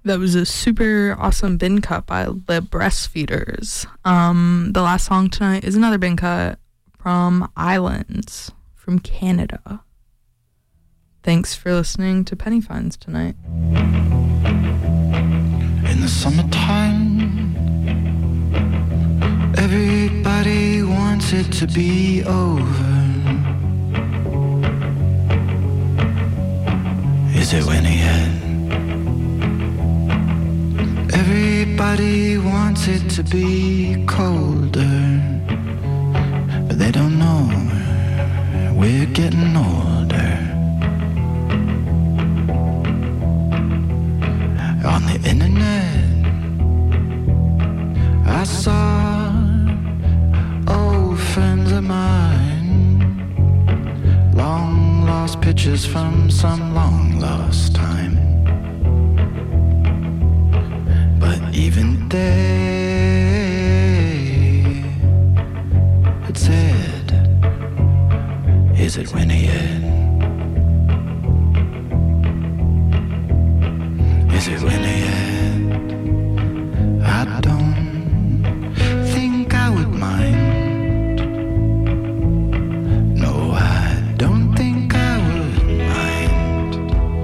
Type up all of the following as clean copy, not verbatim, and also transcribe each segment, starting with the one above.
That was a super awesome bin cut by the Breastfeeders. The last song tonight is another bin cut from Islands from Canada. Thanks for listening to Penny Finds tonight. In the summertime, everybody wants it to be over. Is it winter yet? Everybody wants it to be colder, but they don't know we're getting older. On the internet, I saw old friends of mine, long lost pictures from some long lost time. But even they had said, is it winter yet? Is it winter yet? I don't think I would mind. No, I don't think I would mind.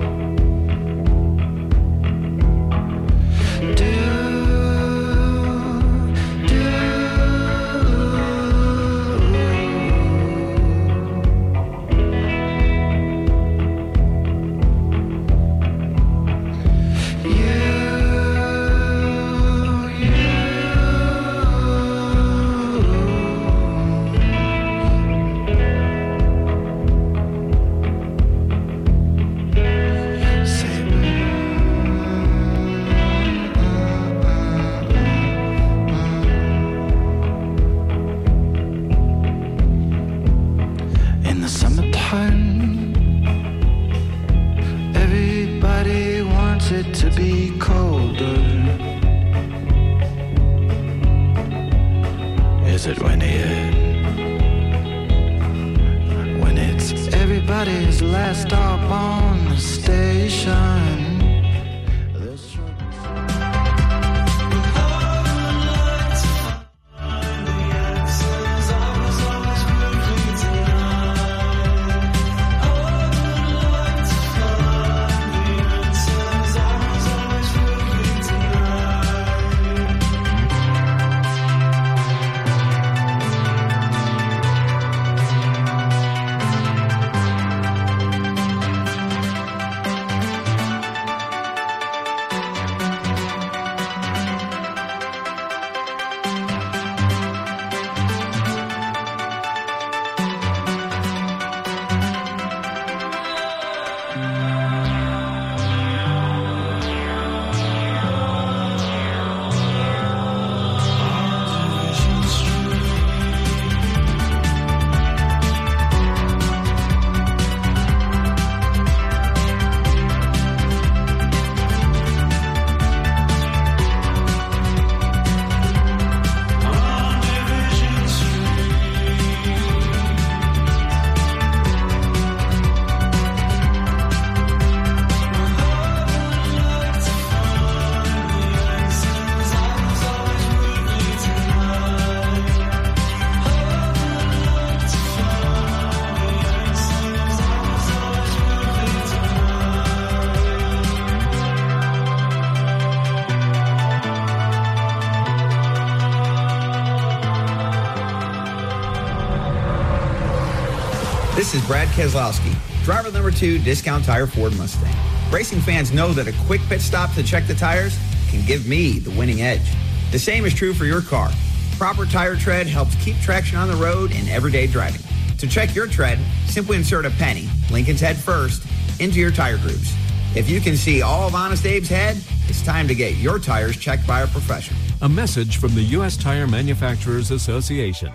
This is Brad Keselowski, driver number 2, Discount Tire Ford Mustang. Racing fans know that a quick pit stop to check the tires can give me the winning edge. The same is true for your car. Proper tire tread helps keep traction on the road in everyday driving. To check your tread, simply insert a penny, Lincoln's head first, into your tire grooves. If you can see all of Honest Abe's head, it's time to get your tires checked by a professional. A message from the U.S. Tire Manufacturers Association.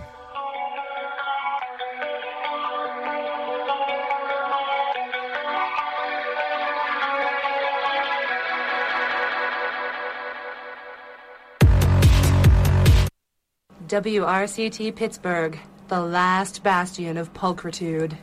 WRCT Pittsburgh, the last bastion of pulchritude.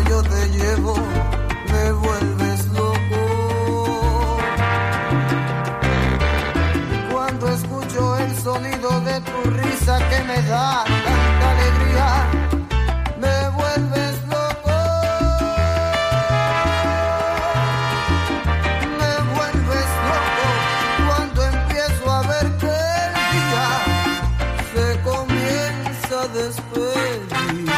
yo te llevo, me vuelves loco. Cuando escucho el sonido de tu risa que me da tanta alegría, me vuelves loco. Me vuelves loco cuando empiezo a ver que el día se comienza a despedir.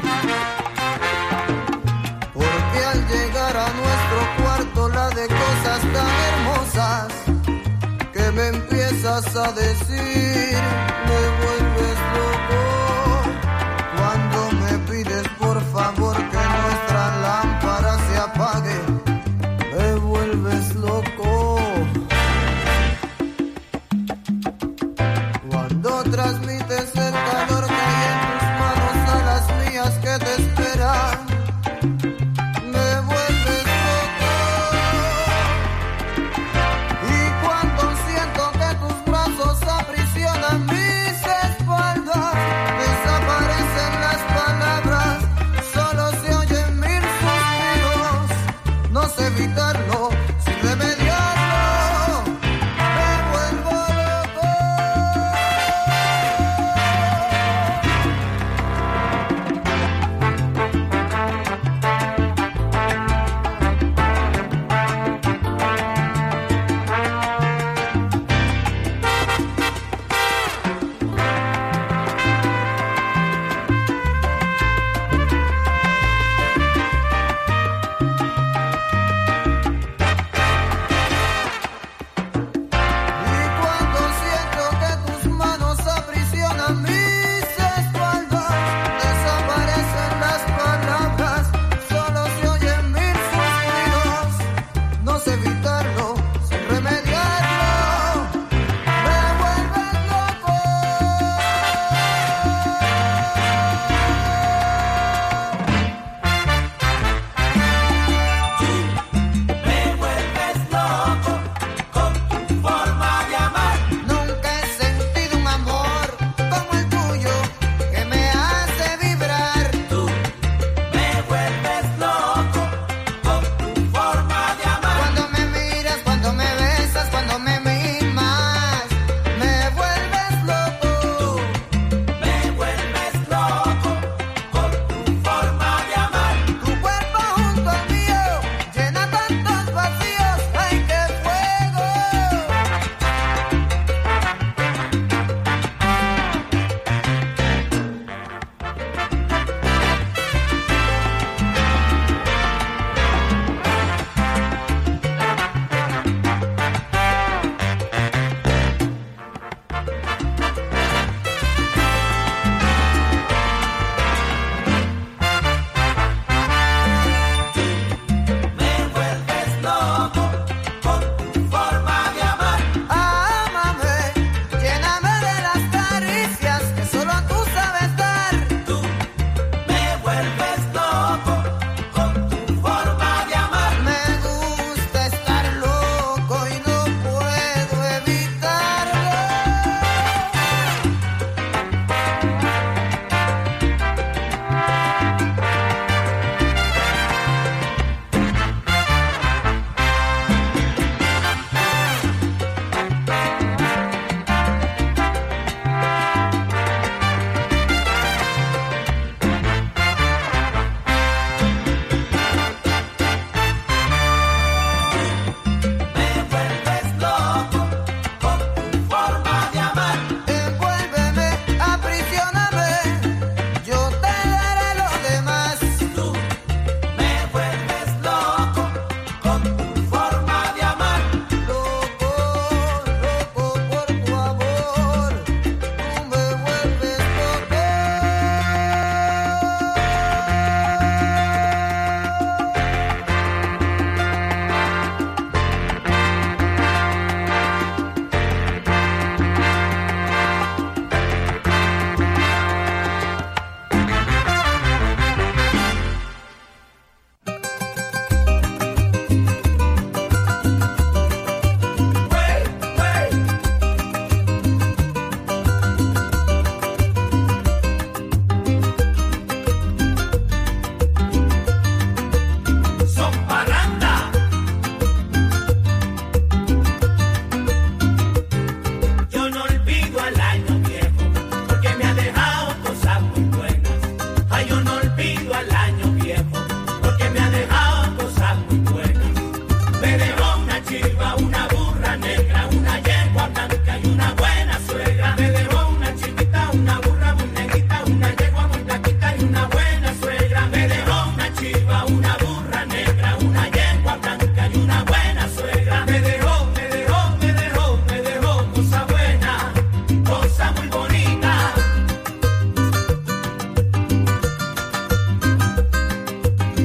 Porque al llegar a nuestro cuarto la de cosas tan hermosas que me empiezas a decir, me vuelves loco. Cuando me pides por favor que nuestra lámpara se apague, me vuelves loco. Cuando transmites el calor que hay en tus manos a las mías que te esperan, me vuelves loco. Y cuando siento que tus brazos aprisionan mis espaldas, desaparecen las palabras, solo se oyen mil suspiros. No sé evitarlo, sin remediarlo, me vuelvo loco. viejo, porque me ha dejado cosas muy buenas. Me dejó una chiva, una burra negra, una yegua blanca y una buena suegra. Me dejó una chivita, una burra muy negrita, una yegua muy blanquita y una buena suegra. Me dejó una chiva, una burra negra, una yegua blanca y una buena suegra. Me dejó cosa buena, cosa muy bonita.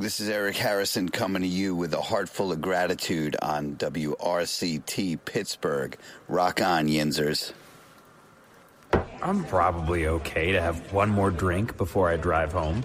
This is Eric Harrison coming to you with a heart full of gratitude on WRCT Pittsburgh. Rock on, Yinzers. I'm probably okay to have one more drink before I drive home.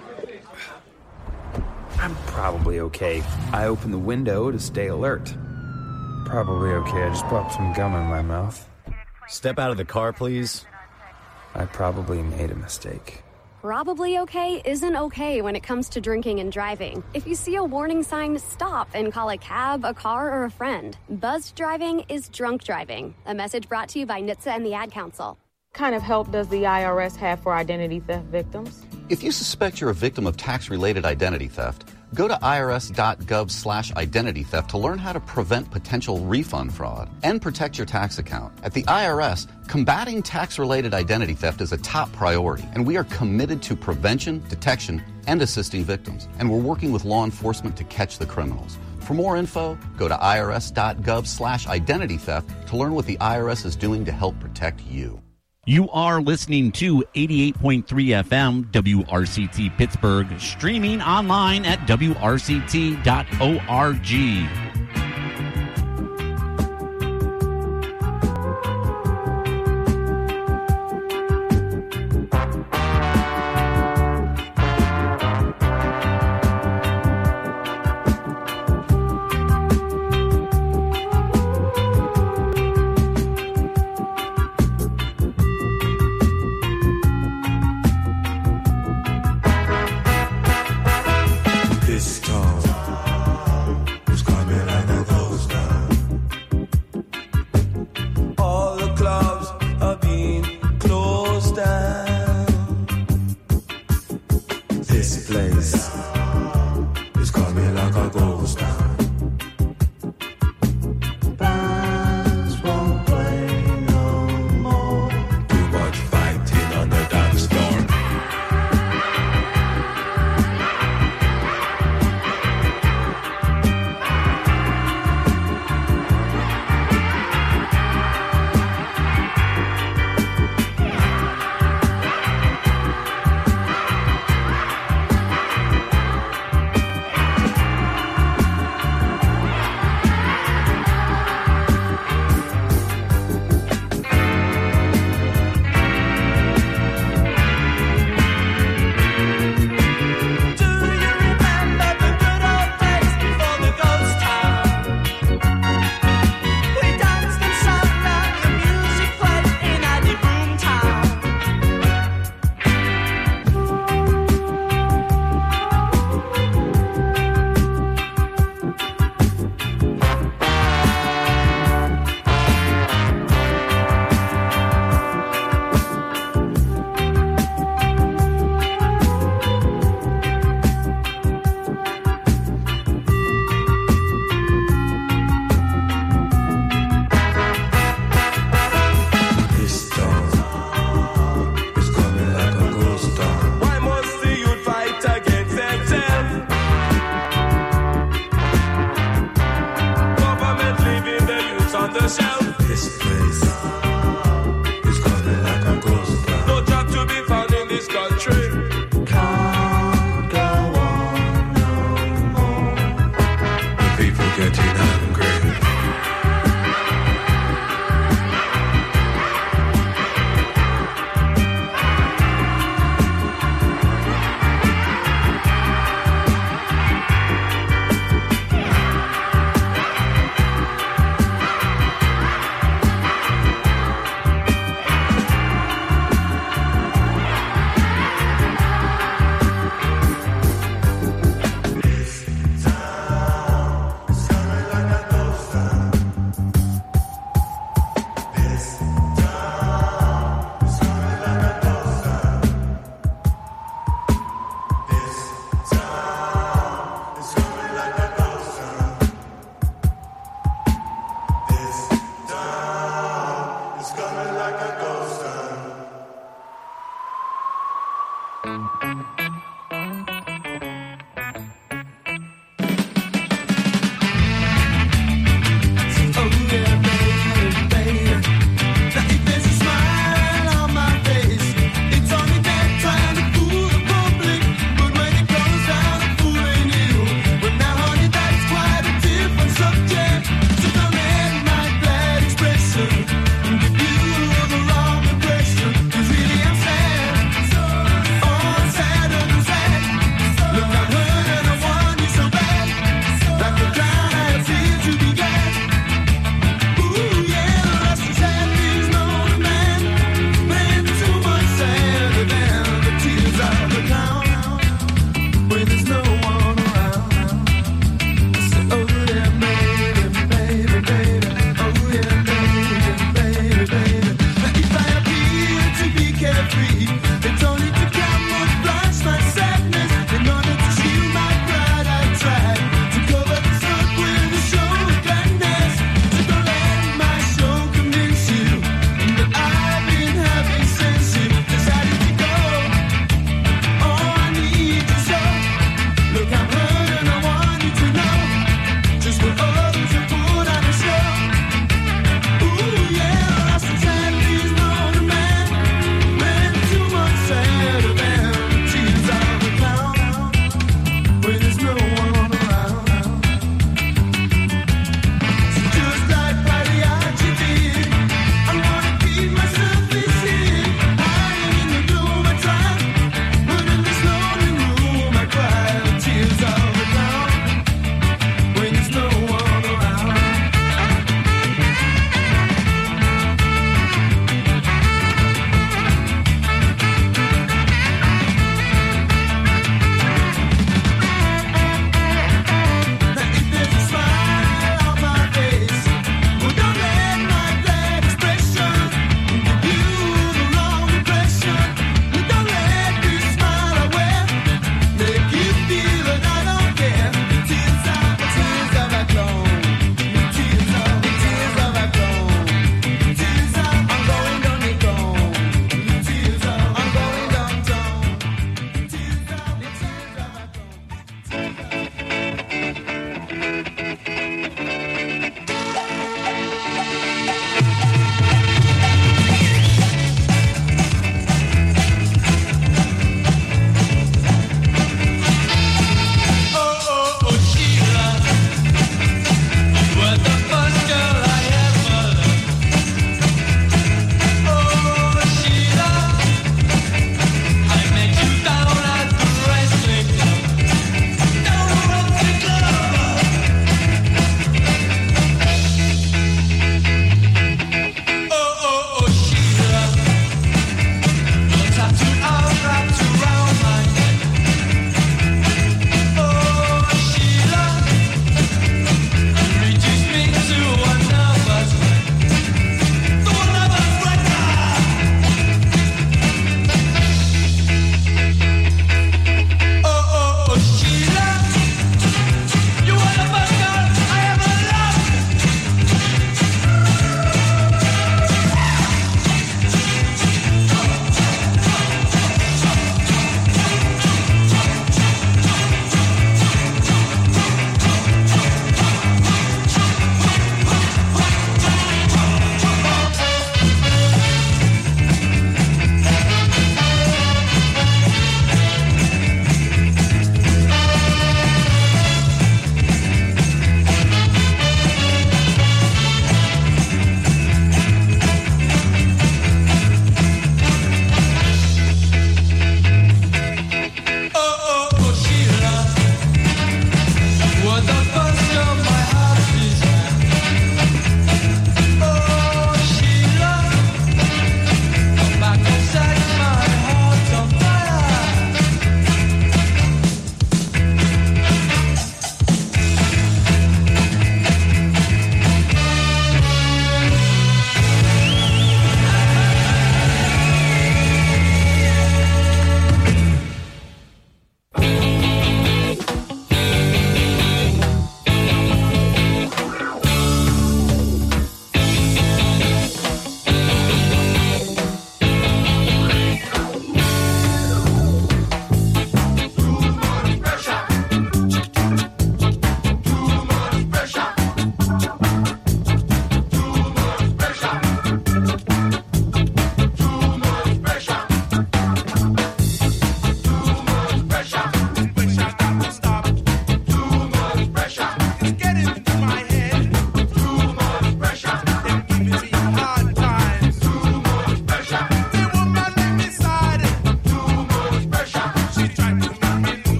I'm probably okay. I open the window to stay alert. Probably okay. I just popped some gum in my mouth. Step out of the car, please. I probably made a mistake. Probably okay isn't okay when it comes to drinking and driving. If you see a warning sign, stop and call a cab, a car, or a friend. Buzzed driving is drunk driving. A message brought to you by NHTSA and the Ad Council. What kind of help does the IRS have for identity theft victims? If you suspect you're a victim of tax-related identity theft, go to irs.gov/identity theft to learn how to prevent potential refund fraud and protect your tax account. At the IRS, combating tax-related identity theft is a top priority, and we are committed to prevention, detection, and assisting victims. And we're working with law enforcement to catch the criminals. For more info, go to irs.gov/identity theft to learn what the IRS is doing to help protect you. You are listening to 88.3 FM WRCT Pittsburgh, streaming online at WRCT.org.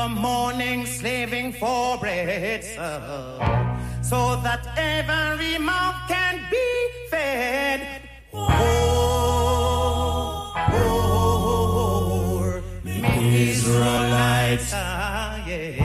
morning slaving for bread, so that every mouth can be fed. Israelites, yeah.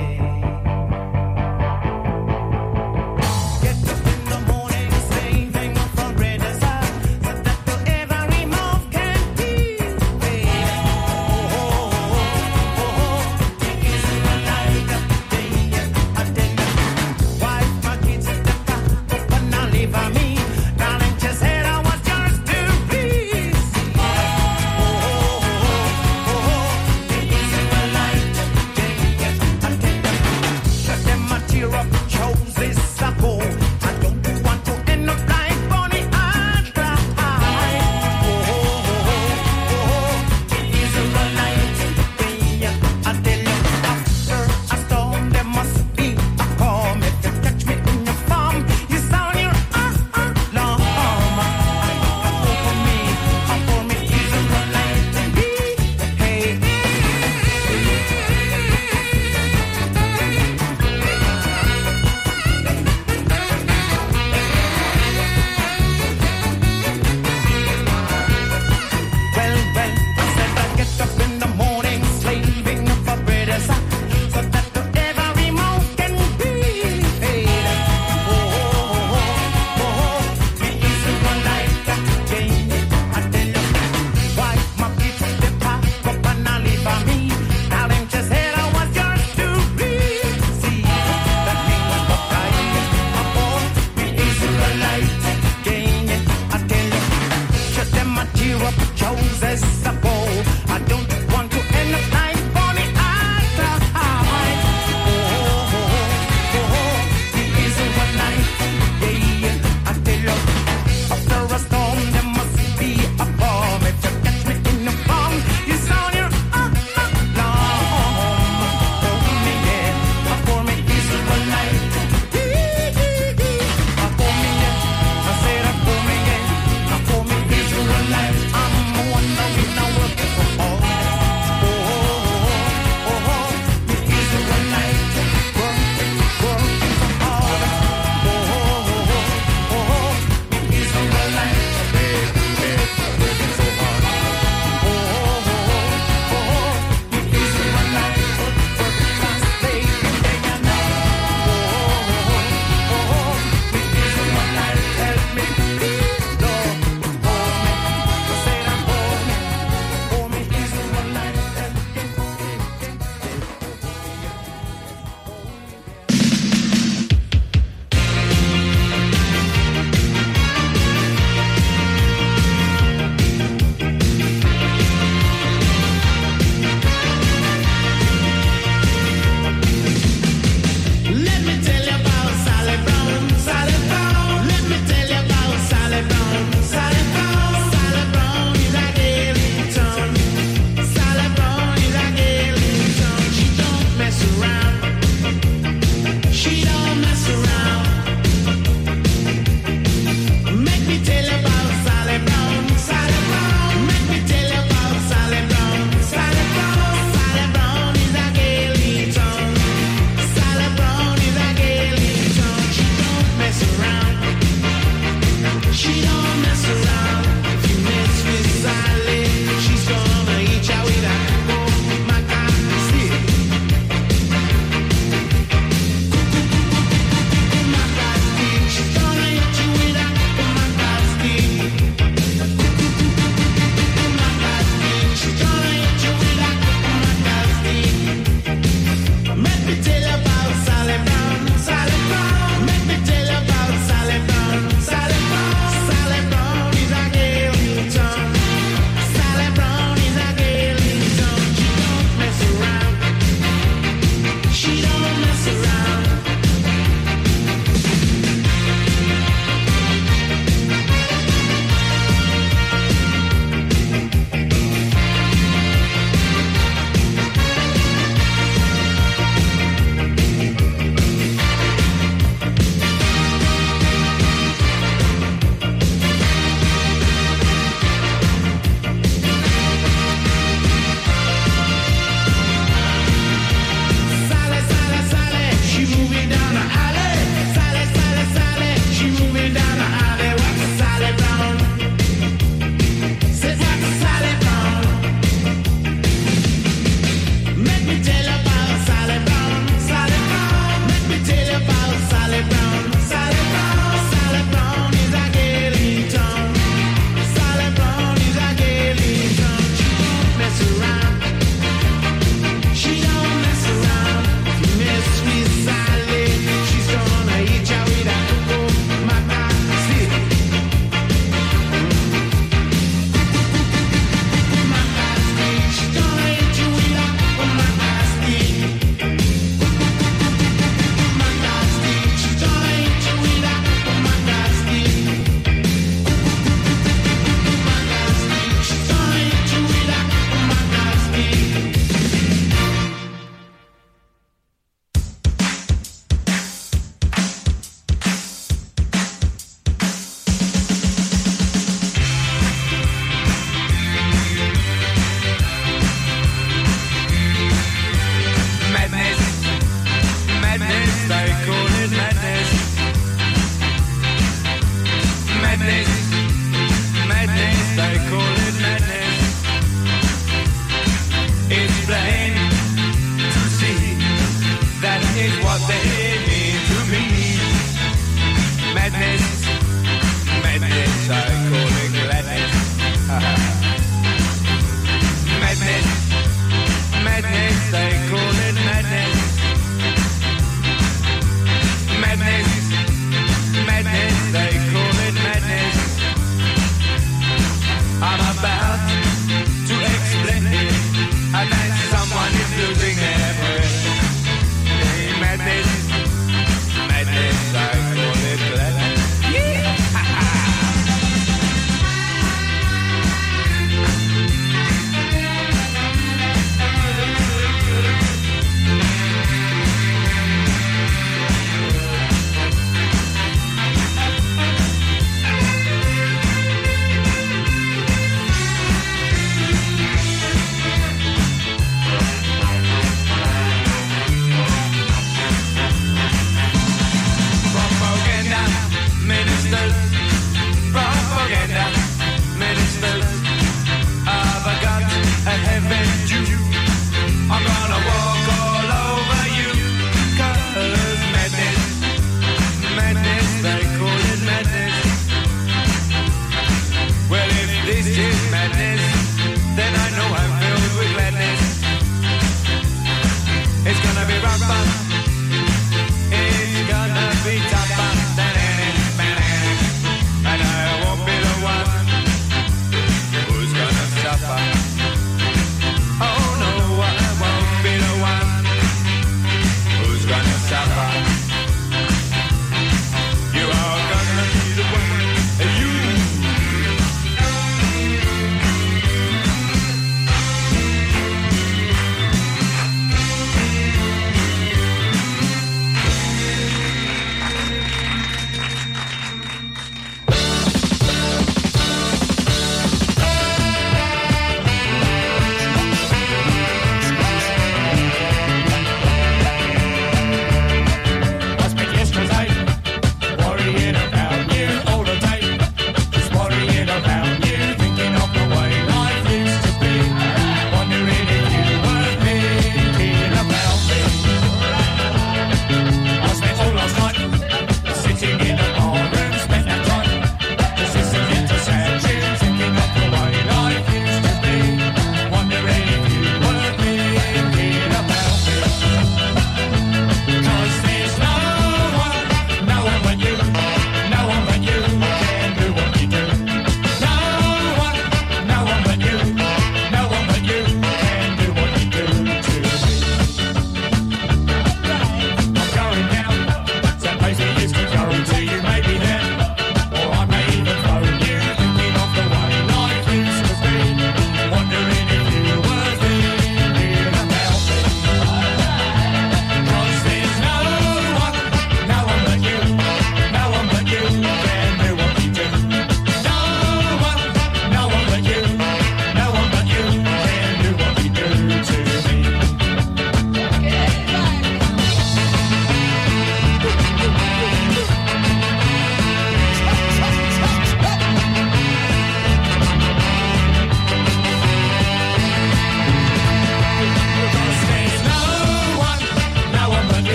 is what they mean to me. Madness, madness, I call it gladness. Madness, madness, I call it madness. Madness, madness, I call it madness. I'm about to explain it, and then someone is losing their breath. Hey, madness, madness, I call it gladness. Propaganda ministers of a gun and heaven Jew. I'm gonna walk all over you, 'cause madness, madness, they call it madness. Well, if this is madness, then I know I'm filled with gladness. It's gonna be rough, it's gonna be tough. And I won't be the one who's gonna suffer. Oh no, I won't be the one who's gonna suffer. You are gonna be the one, you.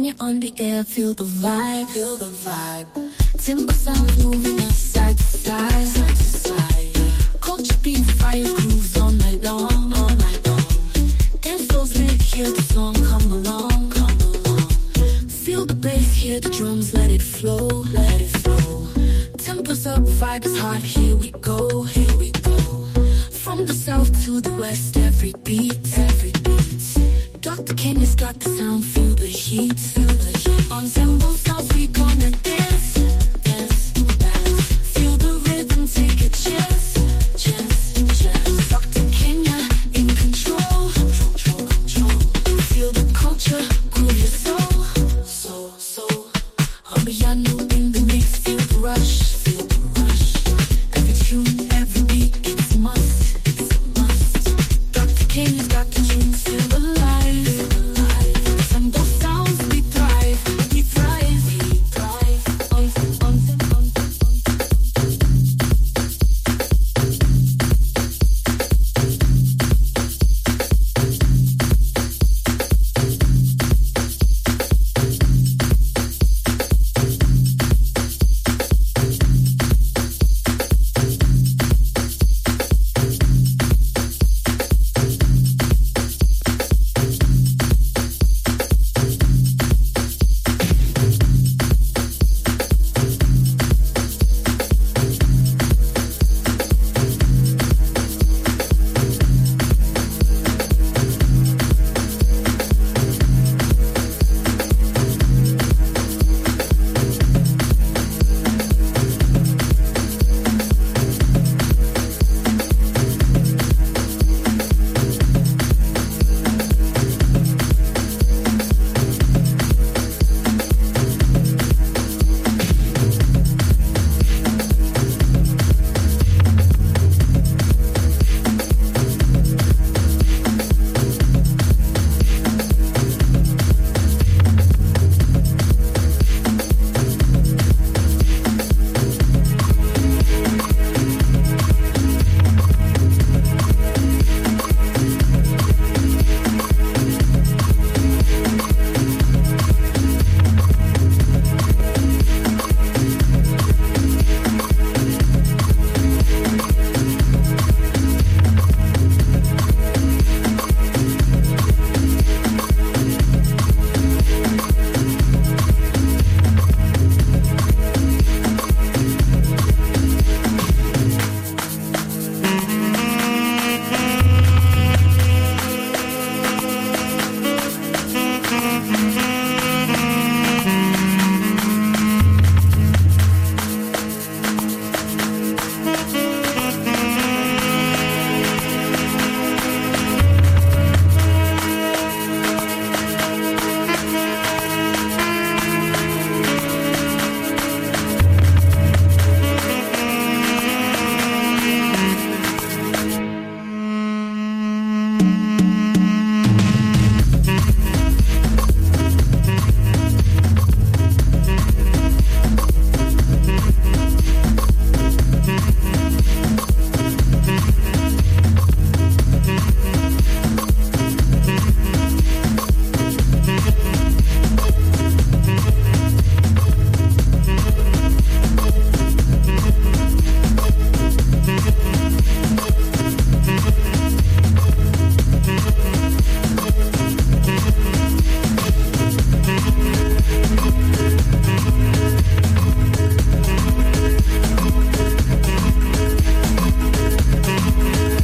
you're on the air, feel the vibe, feel the vibe. Timber sound moving us side to side, side to side. Culture beat, fire grooves all night long, all night long. Dance floors lit, hear the song, come along, come along. Feel the bass, hear the drums, let it flow, let it flow. Tempers up, vibe is hot, here we go, here we go. From the south to the west, every beat, Dr. King has got the sound, feel the heat, feel the heat. On Ensemble